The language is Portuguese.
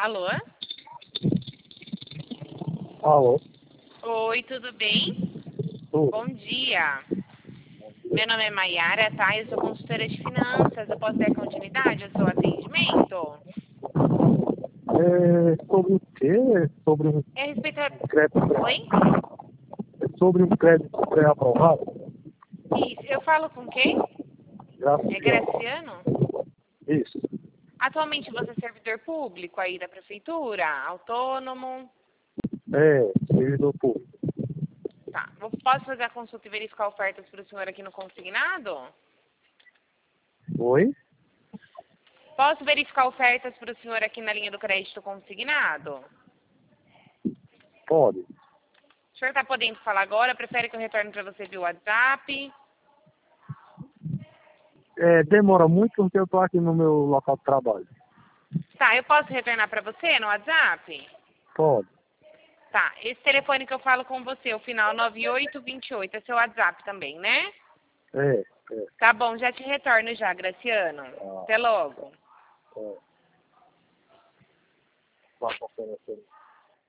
Alô? Alô? Oi, tudo bem? Tudo. Bom dia. Meu nome é Maiara, tá? Eu sou consultora de finanças. Eu posso dar continuidade ao seu atendimento? Sobre o quê? Sobre um É a respeito crédito Oi? sobre um crédito pré-aprovado? Isso. Eu falo com quem? É Gracias. Graciano? Isso. Atualmente você é servidor público aí da prefeitura? Autônomo? Servidor público. Tá. Posso fazer a consulta e verificar ofertas para o senhor aqui no consignado? Oi? Posso verificar ofertas para o senhor aqui na linha do crédito consignado? Pode. O senhor está podendo falar agora? Prefere que eu retorne para você via WhatsApp? Demora muito porque eu tô aqui no meu local de trabalho. Tá, eu posso retornar para você no WhatsApp? Pode. Tá, esse telefone que eu falo com você, o final 9828, é seu WhatsApp também, né? É. Tá bom, já te retorno já, Graciano. Até logo. Vai oferecer.